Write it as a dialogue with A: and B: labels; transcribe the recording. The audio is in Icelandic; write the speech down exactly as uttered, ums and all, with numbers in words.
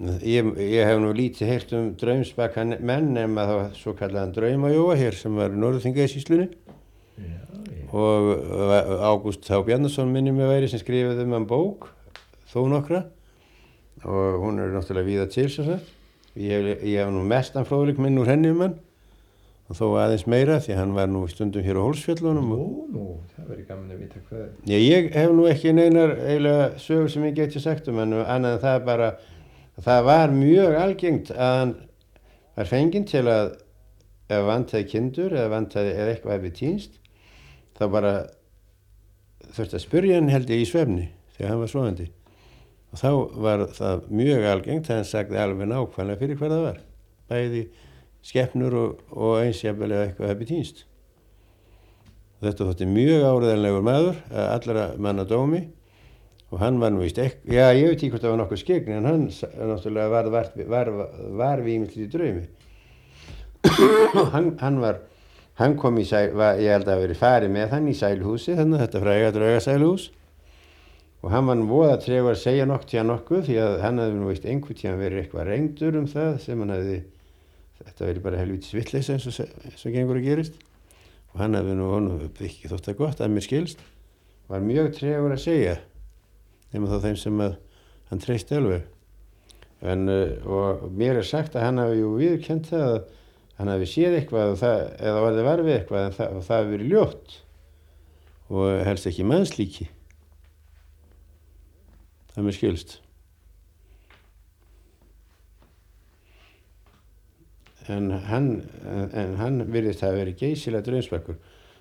A: Ég, ég hef nú lítið heyrt um draumspaka menn nema þá svo kallaðan Draumajóa hér sem var í Norður-Þingeyjarsýslunni
B: Já, já.
A: og Ágúst H. Bjarnason minni mig væri sem skrifaði um hann bók þó nokkra og hún er náttúrulega víða til svo sagt. Ég hef, ég hef nú mestan fróðleik minn úr henni um hann og þó aðeins meira því hann var nú stundum hér á Hólsfjöllunum.
B: Nú, nú, það verður gaman að vita hvað.
A: Já, ég hef nú ekki neinar eiginlega sögur sem ég geti sagt um hann annað en það bara, það var mjög algengt að hann var fenginn til að ef vantaði kindur eða vantaði eða eitthvað hefði týnst þá bara þurfti að spyrja hann held ég í svefni þegar hann var sofandi og þá var það mjög algengt að hann sagði alveg nákvæmlega fyrir hvað það var bæði skepnur og, og eins jafnvel eða eitthvað hefði týnst. Þetta þótti mjög áreiðanlegur maður allra manna dómi og hann var nú víst ekki, já ég veit ekki hvort það var nokkuð skegni en hann náttúrulega var, var, var, var við ímyndið í draumi. hann, hann var, hann kom í sæl, var, ég held að hafa verið farið með hann í sælhúsi þannig að þetta fræga draugasælhús og hann var nú voða tregur að segja nokkuð tíðan nokkuð því að hann hafði nú víst einhvern tíðan verið eitthvað reyndur um það sem hann hefði, þetta verið bara helvítis vitleysa eins og, eins og gengur að gerist og hann hefði nú honum ekki þótt að gott að mér skilst var mjög tregur að segja nema þá þeim sem að hann treysti alveg en og mér er sagt að hann hafi jú viðurkennt það að hann hafi séð eitthvað það, eða var það var við eitthvað en það, og það hafi verið ljótt og helst ekki mannslíki það mér skilst en hann, en hann virðist að hafa verið geysilega draumspakur